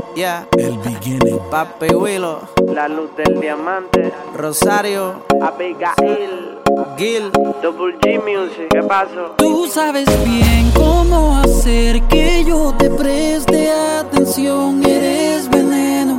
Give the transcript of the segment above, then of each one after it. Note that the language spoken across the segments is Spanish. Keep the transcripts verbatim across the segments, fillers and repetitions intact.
Yeah. El beginning. Papi Willow, La luz del diamante, Rosario, Abigail, Gil. Double G Music, ¿qué pasó? Tú sabes bien cómo hacer que yo te preste atención. Eres veneno,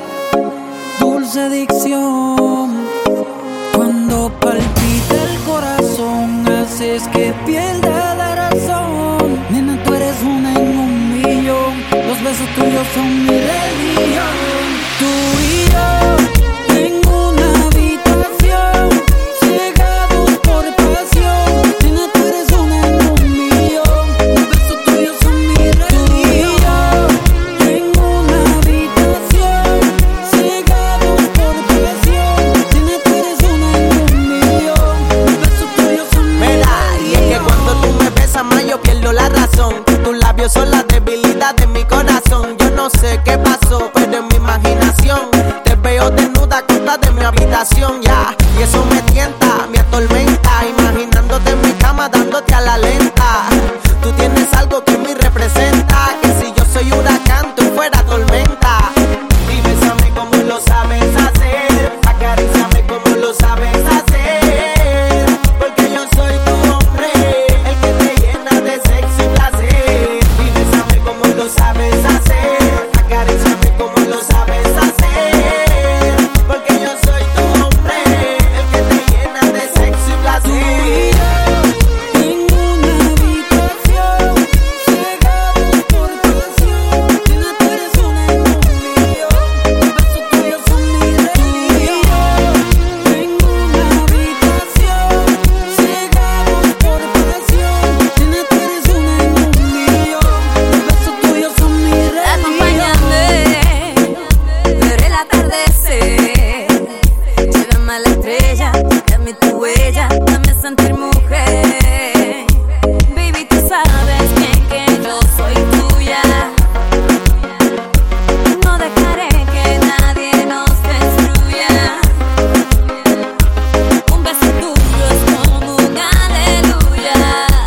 dulce adicción. Cuando palpita el corazón, haces que pierda la razón. Nena, tú eres una en un millón. Los besos tuyos son mi religión. Tú y yo en una habitación, cegados por pasión. Nena, tú eres una en un millón. Los besos tuyos son mi religión. Tú y yo en una habitación, cegados por pasión. Nena, tú eres una en un millón. Los besos tuyos son mi Mira, religión. y es que cuando tú me besas más yo pierdo la razón. Tus labios son la debilidad de mi corazón. Yo no sé qué pasó, pero en mi imaginación te veo desnuda, acostada de mi habitación, ya. Y eso me tienta, me atormenta, imaginándote en mi cama dándote a la lenta. Tú tienes algo que me representa, que si yo soy huracán, tú fuera tormenta. Y bésame como lo sabes hacer, acaríciame como lo sabes hacer, porque yo soy tu hombre, el que te llena de sexo y placer. Y bésame como lo sabes hacer, acaríciame como lo sabes hacer, porque yo soy tu hombre, el que te llena de sexo y placer. En una habitación, cegados por pasión. Nena, tú eres una en un millón. Los besos tuyos son mi religión. En una habitación, cegados por pasión. Nena, tú eres una en un millón. Los besos tuyos son mi religión. Acompáñame, ver el atardecer. Llévame a la estrella, dame tu huella, dame sentir mujer. Baby, tú sabes bien que yo soy tuya. No dejaré que nadie nos destruya. Un beso tuyo es como un aleluya.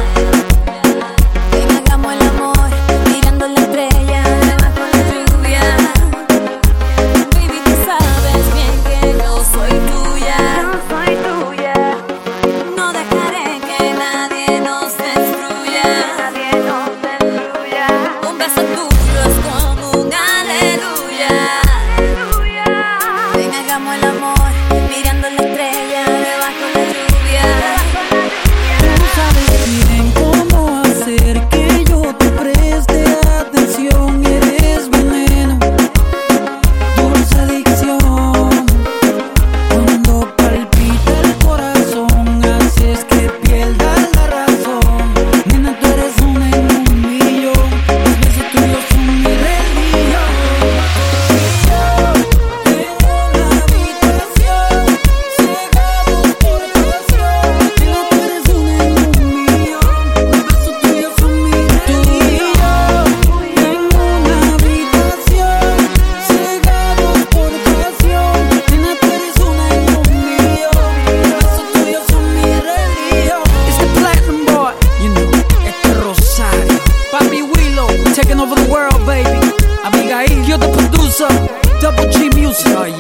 Ven, hagamos el amor, mirando la estrella debajo la lluvia. Baby, tú sabes bien que yo soy tuya. Yo soy tuya. No dejaré que nadie nos destruya. Nadie nos destruya. Un beso tuyo es como un aleluya. Aleluya. Ven, hagamos el amor, mirando la estrella debajo la lluvia. Tú sabes bien cómo hacer que yo te preste atención. Eres veneno, dulce adicción. Cuando palpita el corazón, haces que pierda la razón. Nena, tú eres una en un millón. Los besos tuyos son mi religión. En una habitación, cegados por pasión. Nena, tú eres una en un millón. Los besos tuyos son mi religión. En una habitación, cegados por pasión. Nena, tú eres una en un millón. Los besos tuyos son mi religión. It's the Platinum Boy, you know, este Rosario. Papi Willow, taking over the world, baby. Abigail, you're the producer. Double G Music, oh